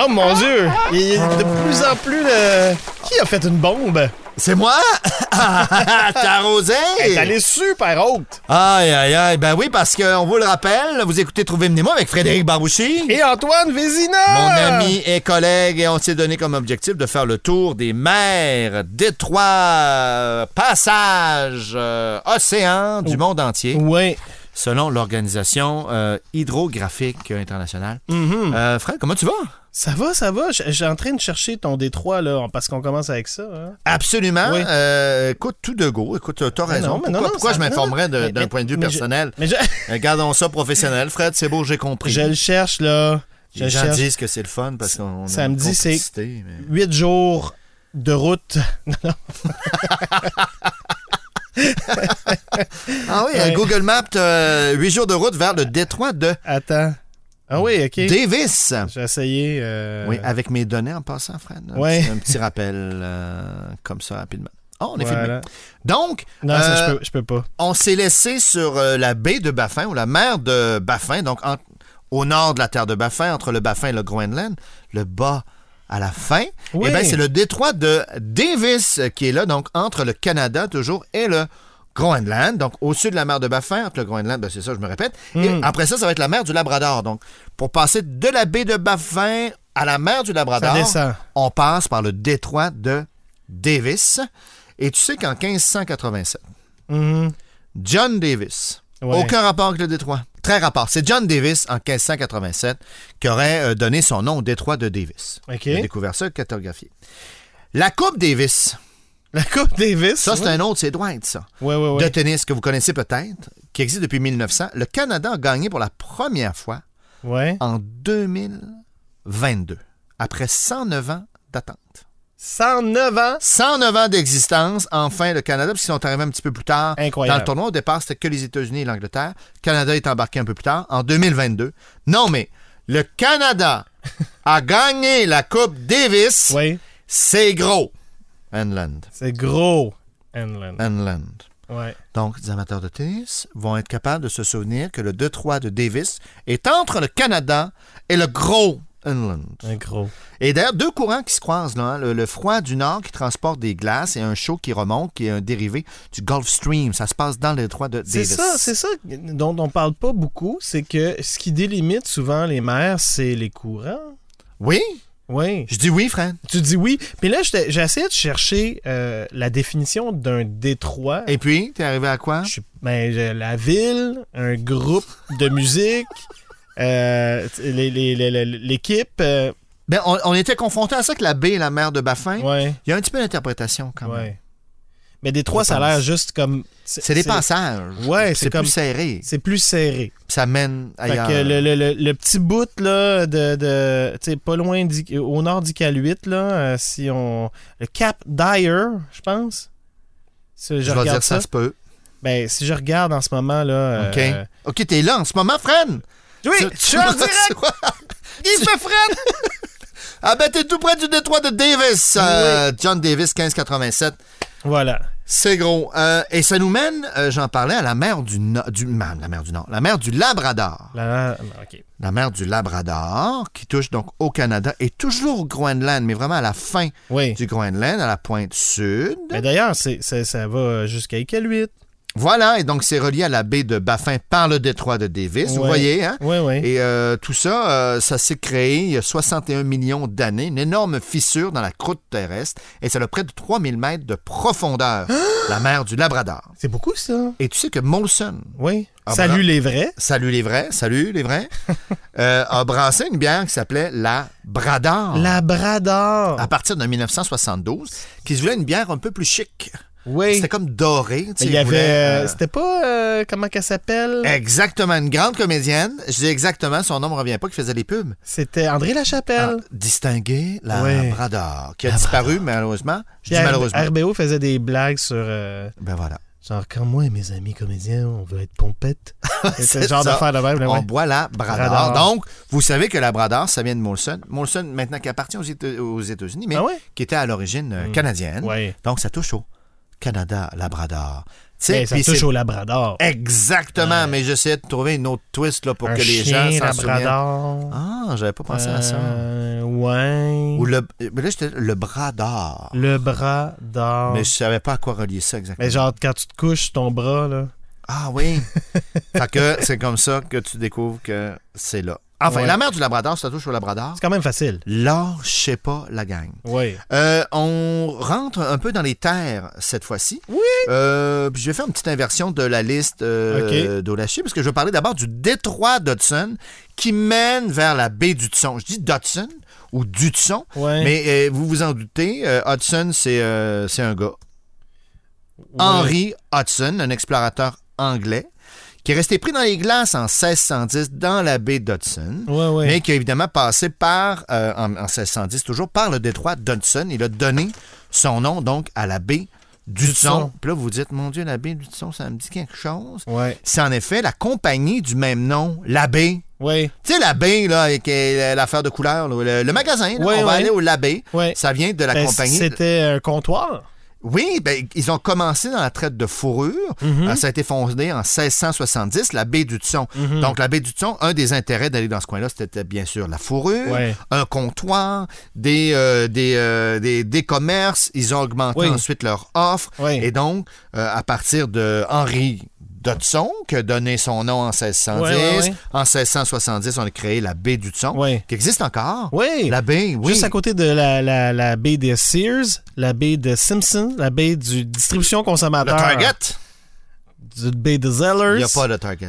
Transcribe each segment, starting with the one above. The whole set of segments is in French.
Oh mon Dieu! Il est de plus en plus... Qui a fait une bombe? C'est moi? T'as arrosé? Elle est super haute! Aïe, aïe, aïe. Ben oui, parce qu'on vous le rappelle, vous écoutez Trouvez-moi avec Frédéric Barbouchi. Et Antoine Vézina! Mon ami et collègue, et on s'est donné comme objectif de faire le tour des mers, détroits, passages, océans du monde entier. Oui. Selon l'Organisation hydrographique internationale. Fred, comment tu vas? Ça va, ça va. Je suis en train de chercher ton détroit, là, parce qu'on commence avec ça. Hein? Absolument. Oui. Écoute, tout de go. Écoute, t'as raison. Non, Pourquoi je m'informerais d'un point de vue personnel? Gardons ça professionnel. Fred, c'est beau, j'ai compris. Je le cherche, là. Les gens disent que c'est le fun parce qu'on a une complicité. 8 jours de route. Ah oui, Google Maps, 8 jours de route vers le détroit de... Attends. Ah oui, OK. Davis. J'ai essayé... Oui, avec mes données en passant, Fred. Oui. Un petit rappel comme ça, rapidement. Oh, on est voilà. filmé. Donc... Non, ça, je peux pas. On s'est laissé sur la baie de Baffin, ou la mer de Baffin, donc au nord de la terre de Baffin, entre le Baffin et le Groenland, le bas à la fin. Oui. Eh bien, c'est le détroit de Davis qui est là, donc entre le Canada, toujours, et le Groenland, donc au-dessus de la mer de Baffin, entre le Groenland, ben c'est ça, je me répète. Et après ça, ça va être la mer du Labrador. Donc, pour passer de la baie de Baffin à la mer du Labrador, on passe par le détroit de Davis. Et tu sais qu'en 1587, John Davis, aucun rapport avec le détroit, très rapport. C'est John Davis, en 1587, qui aurait donné son nom au détroit de Davis. Okay. Il a découvert ça, cartographié. La Coupe Davis... La Coupe Davis? Ça, c'est un autre, c'est droit, ça. Oui. De tennis que vous connaissez peut-être, qui existe depuis 1900. Le Canada a gagné pour la première fois en 2022, après 109 ans d'attente. 109 ans? 109 ans d'existence, enfin, le Canada, parce qu'ils sont arrivés un petit peu plus tard. Incroyable. Dans le tournoi, au départ, c'était que les États-Unis et l'Angleterre. Le Canada est embarqué un peu plus tard, en 2022. Non, mais le Canada a gagné la Coupe Davis. Oui. C'est gros. Inland. C'est gros. Inland. Ouais. Donc, les amateurs de tennis vont être capables de se souvenir que le détroit de Davis est entre le Canada et le gros Inland. Un gros. Et d'ailleurs, deux courants qui se croisent, là, hein, le froid du nord qui transporte des glaces et un chaud qui remonte, qui est un dérivé du Gulf Stream. Ça se passe dans le détroit de Davis. C'est ça dont on parle pas beaucoup, c'est que ce qui délimite souvent les mers, c'est les courants. Oui. Oui. Je dis oui, Fred. Tu dis oui. Puis là, j'ai essayé de chercher la définition d'un détroit. Et puis, t'es arrivé à quoi? La ville, un groupe de musique, l'équipe. Ben, on était confronté à ça que la baie et la mer de Baffin. Ouais. Il y a un petit peu d'interprétation quand même. Ouais. Mais Détroit, ça a l'air juste comme... C'est des passages. Ouais, c'est plus serré. C'est plus serré. Ça mène ailleurs. Fait que le petit bout, là, tu sais, pas loin, au nord d'Iqaluit, là, si on... Le Cap Dyer, je pense. Si je vais regarde dire ça se peut. Ben, si je regarde en ce moment, là... OK. OK, t'es là en ce moment, Fred? Oui, je suis en direct! Il fait Fred! Ah ben, t'es tout près du détroit de Davis. Oui. John Davis, 1587. Voilà. C'est gros. Et ça nous mène, j'en parlais, à la mer du Nord. La mer du Labrador. OK. La mer du Labrador, qui touche donc au Canada et toujours au Groenland, mais vraiment à la fin du Groenland, à la pointe sud. Mais d'ailleurs, ça va jusqu'à Iqaluit. Voilà, et donc c'est relié à la baie de Baffin par le détroit de Davis, vous voyez, hein? Oui. Et tout ça, ça s'est créé il y a 61 millions d'années, une énorme fissure dans la croûte terrestre, et ça a près de 3000 mètres de profondeur, la mer du Labrador. C'est beaucoup, ça. Et tu sais que Molson... Oui. Salut les vrais, a brassé une bière qui s'appelait la Brador. La Brador. À partir de 1972, qui se voulait une bière un peu plus chic. Oui. C'était comme doré. Il y avait... C'était pas... comment qu'elle s'appelle? Exactement. Une grande comédienne. Je dis exactement, son nom ne me revient pas, qui faisait les pubs. C'était André Lachapelle. Distingué Labrador, qui a disparu, malheureusement. Je dis malheureusement. RBO faisait des blagues sur... Ben voilà. Genre, quand moi et mes amis comédiens, on veut être pompettes. C'est le genre d'affaire de même. On boit la Brador. Donc, vous savez que la Brador, ça vient de Molson. Molson, maintenant, qui appartient aux États-Unis, mais qui était à l'origine canadienne. Ouais. Donc, ça touche au Canada, Labrador. Ça touche au Labrador. Exactement, mais j'essayais de trouver une autre twist là, pour que les gens s'en souviennent. Labrador. Ah, j'avais pas pensé à ça. Ou mais là, j'étais le bras d'or. Le bras d'or. Mais je savais pas à quoi relier ça exactement. Mais genre, quand tu te couches, ton bras, là. Ah oui. Fait que c'est comme ça que tu découvres que c'est là. Enfin, la mer du Labrador, ça touche au Labrador. C'est quand même facile. Lâchez pas la gang. Oui. On rentre un peu dans les terres cette fois-ci. Oui. Puis je vais faire une petite inversion de la liste d'Olachi, parce que je vais parler d'abord du détroit d'Hudson qui mène vers la baie d'Hudson. Je dis d'Hudson ou d'Hudson, mais vous vous en doutez, Hudson, c'est un gars. Oui. Henry Hudson, un explorateur anglais, qui est resté pris dans les glaces en 1610 dans la baie d'Hudson, mais qui a évidemment passé en 1610 toujours, par le détroit d'Hudson. Il a donné son nom donc à la baie d'Hudson. Puis là, vous vous dites, mon Dieu, la baie d'Hudson, ça me dit quelque chose. Ouais. C'est en effet la compagnie du même nom, la baie. Oui. Tu sais, la baie, là, avec l'affaire de couleur, là, le magasin, là, on va aller au Labé. Ça vient de la compagnie. C'était un comptoir. Oui, ben, ils ont commencé dans la traite de fourrure. Ça a été fondé en 1670, la baie d'Hudson. Donc, la baie d'Hudson, un des intérêts d'aller dans ce coin-là, c'était bien sûr la fourrure, un comptoir, des commerces. Ils ont augmenté ensuite leur offre. Et donc, à partir de Henry d'Hudson, qui a donné son nom en 1610. En 1670, on a créé la baie d'Hudson, qui existe encore. Oui. La baie, juste à côté de la baie de Sears, la baie de Simpson, la baie du distribution consommateur. Le Target. Du baie de Zellers. Il n'y a pas de Target.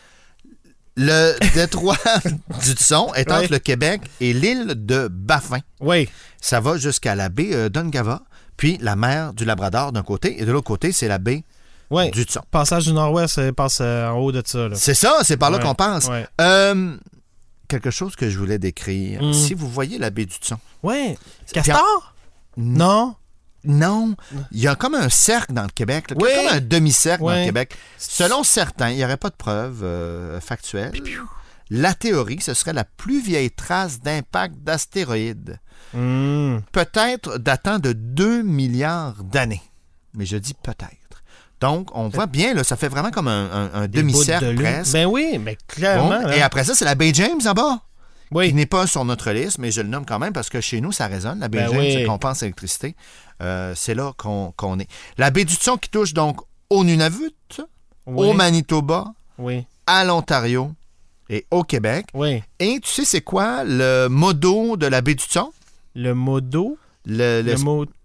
Le détroit d'Hudson est entre le Québec et l'île de Baffin. Oui. Ça va jusqu'à la baie d'Ungava, puis la mer du Labrador d'un côté, et de l'autre côté, c'est la baie d'Hudson. Passage du Nord-Ouest passe en haut de ça. Là. C'est ça, c'est par là qu'on passe. Quelque chose que je voulais décrire. Si vous voyez la baie d'Hudson. Oui. Castor? Non. Non. Il y a comme un cercle dans le Québec. Là, comme un demi-cercle dans le Québec. Selon certains, il n'y aurait pas de preuves factuelles. La théorie, ce serait la plus vieille trace d'impact d'astéroïdes. Peut-être datant de 2 milliards d'années. Mais je dis peut-être. Donc, on voit bien, là, ça fait vraiment comme un demi-cercle presque. Ben oui, mais clairement. Bon, et après ça, c'est la baie James en bas. Oui. Qui n'est pas sur notre liste, mais je le nomme quand même parce que chez nous, ça résonne. La baie James, c'est qu'on pense à l'électricité. C'est là qu'on est. La baie d'Hudson qui touche donc au Nunavut, au Manitoba, à l'Ontario et au Québec. Oui. Et tu sais, c'est quoi le motto de la baie d'Hudson? Le motto? La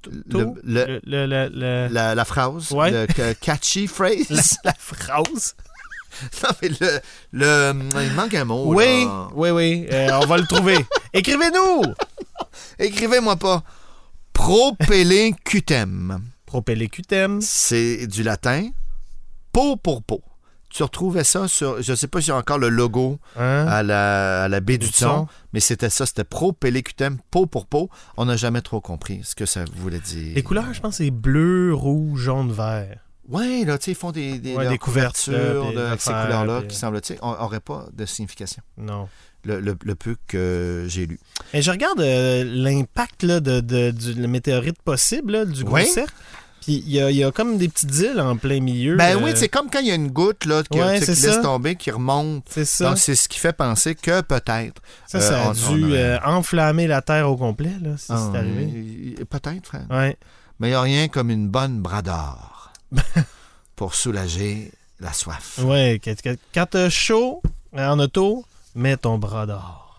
phrase. Le catchy phrase. La phrase. Non, mais il manque un mot. Oui, là. oui. On va le trouver. Écrivez-nous! Écrivez-moi pas. Propellecutem. Propellecutem. C'est du latin. Peau pour peau. Tu retrouvais ça sur... Je ne sais pas si j'ai encore le logo à la baie d'Hudson, mais c'était ça. C'était Propellecutem, peau pour peau. On n'a jamais trop compris ce que ça voulait dire. Les couleurs, je pense, c'est bleu, rouge, jaune, vert. Oui, là, tu sais, ils font des couvertures avec ces couleurs-là qui semblent, tu sais, n'auraient pas de signification. Non. Le peu que j'ai lu. Et je regarde l'impact là, du météorite possible, là, du gros cercle. Puis il y a comme des petites îles en plein milieu. Ben oui, c'est comme quand il y a une goutte là, qui laisse tomber, qui remonte. C'est ça. Donc, c'est ce qui fait penser que peut-être... Ça a dû enflammer la Terre au complet, là, si c'est arrivé. Peut-être, frère. Ouais. Mais il n'y a rien comme une bonne bradard pour soulager la soif. Oui, quand t'as chaud en auto, mets ton bradard.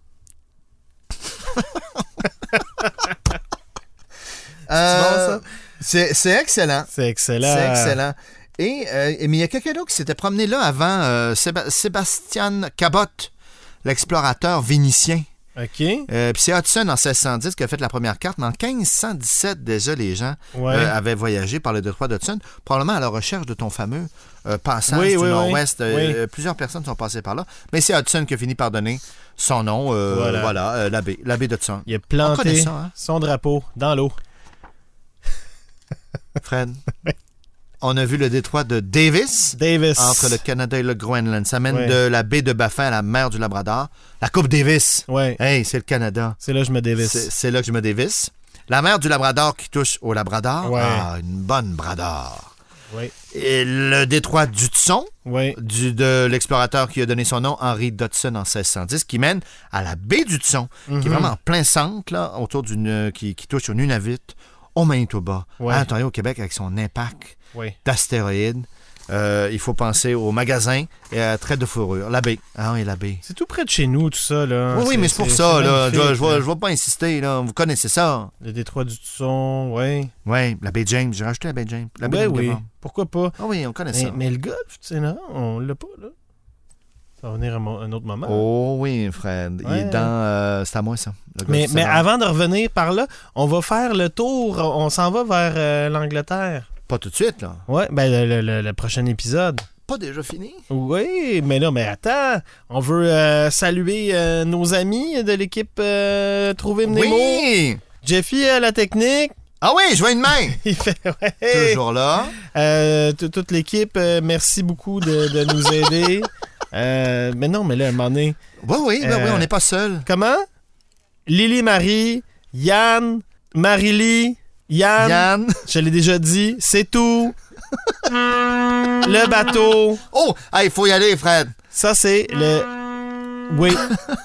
C'est bon, ça? C'est excellent. C'est excellent. C'est excellent. Mais il y a quelqu'un d'autre qui s'était promené là avant, Sébastien Cabot, l'explorateur vénitien. OK. Puis c'est Hudson en 1610 qui a fait la première carte, mais en 1517, déjà, les gens avaient voyagé par le détroit d'Hudson, probablement à la recherche de ton fameux passage du Nord-Ouest. Plusieurs personnes sont passées par là, mais c'est Hudson qui a fini par donner son nom, la baie d'Hudson. Il a planté son drapeau dans l'eau. Fred, on a vu le détroit de Davis entre le Canada et le Groenland. Ça mène de la baie de Baffin à la mer du Labrador. La Coupe Davis. Hey, c'est le Canada. C'est là que je me dévisse. C'est là que je me dévisse. La mer du Labrador qui touche au Labrador. Ah, une bonne bradard. Oui. Et le détroit d'Hudson, Oui. de l'explorateur qui a donné son nom, Henry Dodson, en 1610, qui mène à la baie d'Hudson, qui est vraiment en plein centre, là, autour qui touche au Nunavut, au Manitoba, Ouais. à l'Ontario, au Québec, avec son impact Oui. d'astéroïdes. Il faut penser au magasin et à traite de fourrure. La baie. Ah oui, la baie. C'est tout près de chez nous, tout ça, là. Oui, mais c'est pour ça, là. Je magnifique, là. ne vais pas insister, là. Vous connaissez ça. Le détroit du Tusson, oui. Oui, la baie James. J'ai rajouté la baie James. La baie Ben de oui, Devon. pourquoi pas. Ah oui, on connaît ça. Mais le golf, tu sais, non, on l'a pas, là. Ça va venir à un autre moment. Oh oui, Fred. Il est dans... c'est à moi, ça. Mais avant de revenir par là, on va faire le tour. On s'en va vers l'Angleterre. Pas tout de suite, là. Ouais, ben le prochain épisode. Pas déjà fini? Oui, mais attends. On veut saluer nos amis de l'équipe Trouver Nemo. Oui! Jeffy à la technique. Ah oui, je vois une main! Il fait, ouais. Toujours là. Toute l'équipe, merci beaucoup de nous aider. Mais non, mais là, à un moment donné... Oui, on n'est pas seul. Comment? Lily-Marie, Yann, Marie-Lie, Yann, je l'ai déjà dit, c'est tout. Le bateau. Oh! Il faut y aller, Fred. Ça, c'est le... Oui.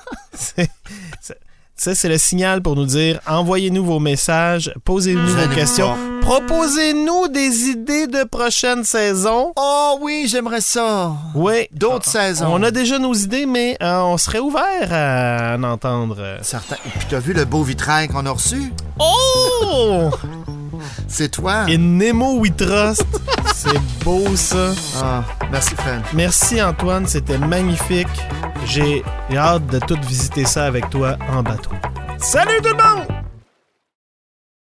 Ça, c'est le signal pour nous dire envoyez-nous vos messages, posez-nous vos questions, proposez-nous des idées de prochaines saisons. Oh oui, j'aimerais ça. Oui. D'autres saisons. On a déjà nos idées, mais on serait ouvert à en entendre. Certain. Et puis, t'as vu le beau vitrail qu'on a reçu? Oh! C'est toi. In Nemo We Trust. C'est beau, ça. Ah, merci, Fred. Merci, Antoine. C'était magnifique. J'ai hâte de tout visiter ça avec toi en bateau. Salut tout le monde!